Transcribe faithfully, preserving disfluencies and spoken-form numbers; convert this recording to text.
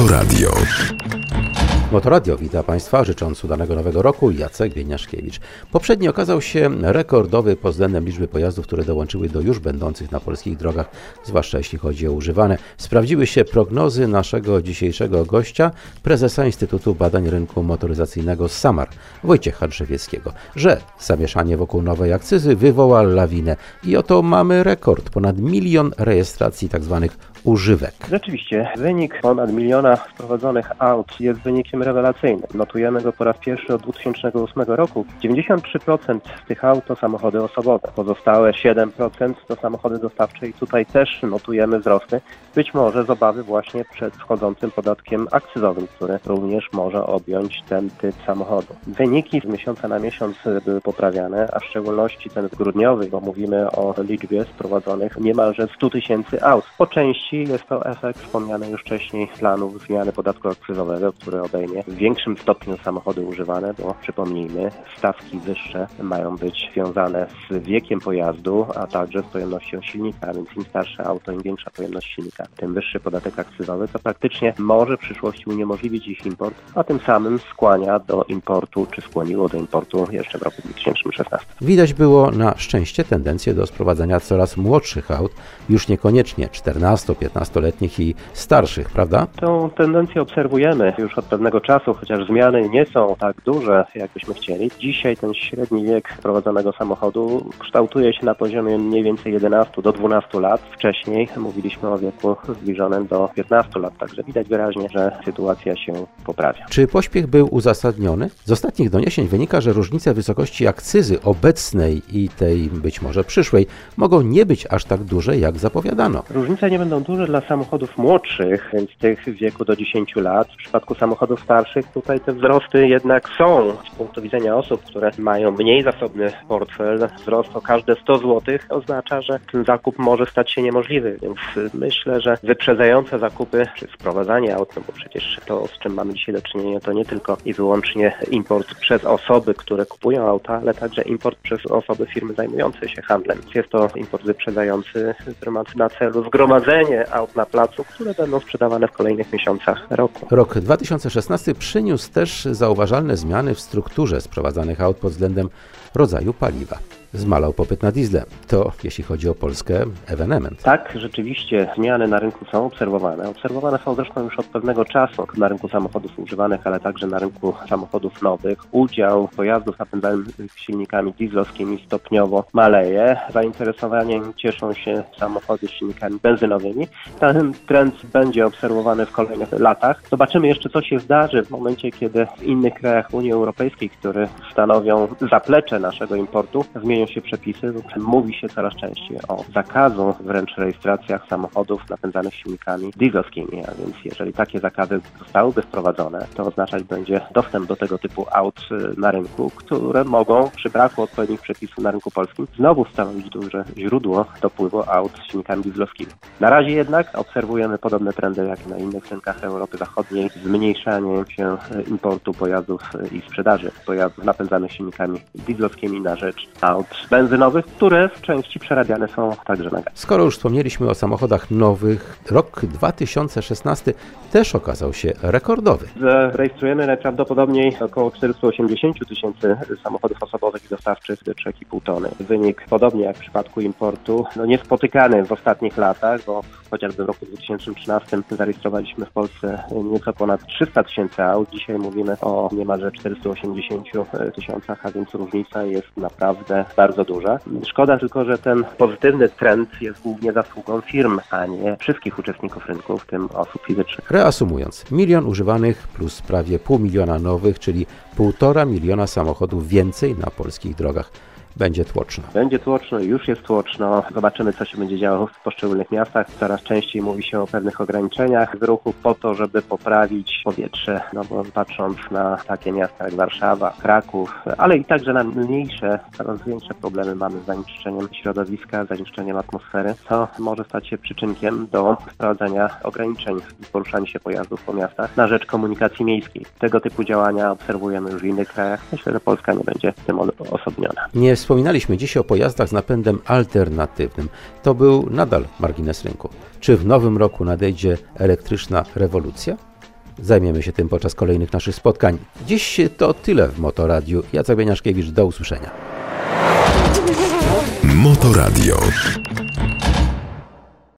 Motoradio. Motoradio wita Państwa, życząc udanego nowego roku, Jacek Wieniaszkiewicz. Poprzedni okazał się rekordowy pod względem liczby pojazdów, które dołączyły do już będących na polskich drogach, zwłaszcza jeśli chodzi o używane. Sprawdziły się prognozy naszego dzisiejszego gościa, prezesa Instytutu Badań Rynku Motoryzacyjnego SAMAR, Wojciecha Drzewieckiego, że zamieszanie wokół nowej akcyzy wywoła lawinę. I oto mamy rekord, ponad milion rejestracji tzw. używek. Rzeczywiście, wynik ponad miliona wprowadzonych aut jest wynikiem rewelacyjnym. Notujemy go po raz pierwszy od dwa tysiące ósmego roku. dziewięćdziesiąt trzy procent z tych aut to samochody osobowe. Pozostałe siedem procent to samochody dostawcze i tutaj też notujemy wzrosty. Być może z obawy właśnie przed wchodzącym podatkiem akcyzowym, który również może objąć ten typ samochodu. Wyniki z miesiąca na miesiąc były poprawiane, a w szczególności ten grudniowy, bo mówimy o liczbie sprowadzonych niemalże sto tysięcy aut. Po części jest to efekt wspomnianej już wcześniej planów zmiany podatku akcyzowego, który obejmie w większym stopniu samochody używane, bo przypomnijmy, stawki wyższe mają być związane z wiekiem pojazdu, a także z pojemnością silnika, więc im starsze auto, im większa pojemność silnika, tym wyższy podatek akcyzowy, co praktycznie może w przyszłości uniemożliwić ich import, a tym samym skłania do importu, czy skłoniło do importu jeszcze w roku dwa tysiące szesnastym. Widać było na szczęście tendencję do sprowadzania coraz młodszych aut, już niekoniecznie czternasto-piętnastoletnich i starszych, prawda? Tą tendencję obserwujemy już od pewnego czasu, chociaż zmiany nie są tak duże, jakbyśmy chcieli. Dzisiaj ten średni wiek wprowadzonego samochodu kształtuje się na poziomie mniej więcej jedenastu do dwunastu lat. Wcześniej mówiliśmy o wieku zbliżonym do piętnastu lat, także widać wyraźnie, że sytuacja się poprawia. Czy pośpiech był uzasadniony? Z ostatnich doniesień wynika, że różnice wysokości akcyzy obecnej i tej być może przyszłej mogą nie być aż tak duże, jak zapowiadano. Różnice nie będą duże dla samochodów młodszych, więc tych w wieku do dziesięciu lat. W przypadku samochodów starszych tutaj te wzrosty jednak są. Z punktu widzenia osób, które mają mniej zasobny portfel, wzrost o każde sto złotych oznacza, że ten zakup może stać się niemożliwy, więc myślę, że wyprzedzające zakupy czy sprowadzanie aut, no bo przecież to, z czym mamy dzisiaj do czynienia, to nie tylko i wyłącznie import przez osoby, które kupują auta, ale także import przez osoby, firmy zajmujące się handlem. Jest to import wyprzedzający, który ma na celu zgromadzenie aut na placu, które będą sprzedawane w kolejnych miesiącach roku. Rok dwa tysiące szesnasty przyniósł też zauważalne zmiany w strukturze sprowadzanych aut pod względem rodzaju paliwa. Zmalał popyt na diesle. To, jeśli chodzi o Polskę, ewenement. Tak, rzeczywiście zmiany na rynku są obserwowane. Obserwowane są zresztą już od pewnego czasu na rynku samochodów używanych, ale także na rynku samochodów nowych. Udział pojazdów napędzanych silnikami dieslowskimi stopniowo maleje. Zainteresowaniem cieszą się samochody z silnikami benzynowymi. Ten trend będzie obserwowany w kolejnych latach. Zobaczymy jeszcze, co się zdarzy w momencie, kiedy w innych krajach Unii Europejskiej, które stanowią zaplecze naszego importu, zmienią się przepisy. Mówi się coraz częściej o zakazu wręcz rejestracjach samochodów napędzanych silnikami dieslowskimi, a więc jeżeli takie zakazy zostałyby wprowadzone, to oznaczać będzie dostęp do tego typu aut na rynku, które mogą przy braku odpowiednich przepisów na rynku polskim znowu stanowić duże źródło dopływu aut z silnikami dieslowskimi. Na razie jednak obserwujemy podobne trendy jak na innych rynkach Europy Zachodniej, zmniejszanie się importu pojazdów i sprzedaży pojazdów napędzanych silnikami dieslowskimi na rzecz aut benzynowych, które w części przerabiane są także na gaz. Skoro już wspomnieliśmy o samochodach nowych, rok dwa tysiące szesnasty też okazał się rekordowy. Rejestrujemy najprawdopodobniej około czterysta osiemdziesiąt tysięcy samochodów osobowych i dostawczych do trzy i pół tony. Wynik, podobnie jak w przypadku importu, no niespotykany w ostatnich latach, bo chociażby w roku dwa tysiące trzynastym zarejestrowaliśmy w Polsce nieco ponad trzysta tysięcy aut. Dzisiaj mówimy o niemalże czterystu osiemdziesięciu tysiącach, a więc różnica jest naprawdę bardzo duża. Szkoda tylko, że ten pozytywny trend jest głównie zasługą firm, a nie wszystkich uczestników rynku, w tym osób fizycznych. Reasumując, milion używanych plus prawie pół miliona nowych, czyli półtora miliona samochodów więcej na polskich drogach. Będzie tłoczno. Będzie tłoczno, już jest tłoczno. Zobaczymy, co się będzie działo w poszczególnych miastach. Coraz częściej mówi się o pewnych ograniczeniach w ruchu po to, żeby poprawić powietrze. No bo patrząc na takie miasta jak Warszawa, Kraków, ale i także na mniejsze, coraz większe problemy mamy z zanieczyszczeniem środowiska, zanieczyszczeniem atmosfery, co może stać się przyczynkiem do wprowadzenia ograniczeń w poruszaniu się pojazdów po miastach na rzecz komunikacji miejskiej. Tego typu działania obserwujemy już w innych krajach. Myślę, że Polska nie będzie tym odosobniona. Nie wspominaliśmy dziś o pojazdach z napędem alternatywnym. To był nadal margines rynku. Czy w nowym roku nadejdzie elektryczna rewolucja? Zajmiemy się tym podczas kolejnych naszych spotkań. Dziś to tyle w Motoradiu. Jacek Bieniaszkiewicz, do usłyszenia. Motoradio.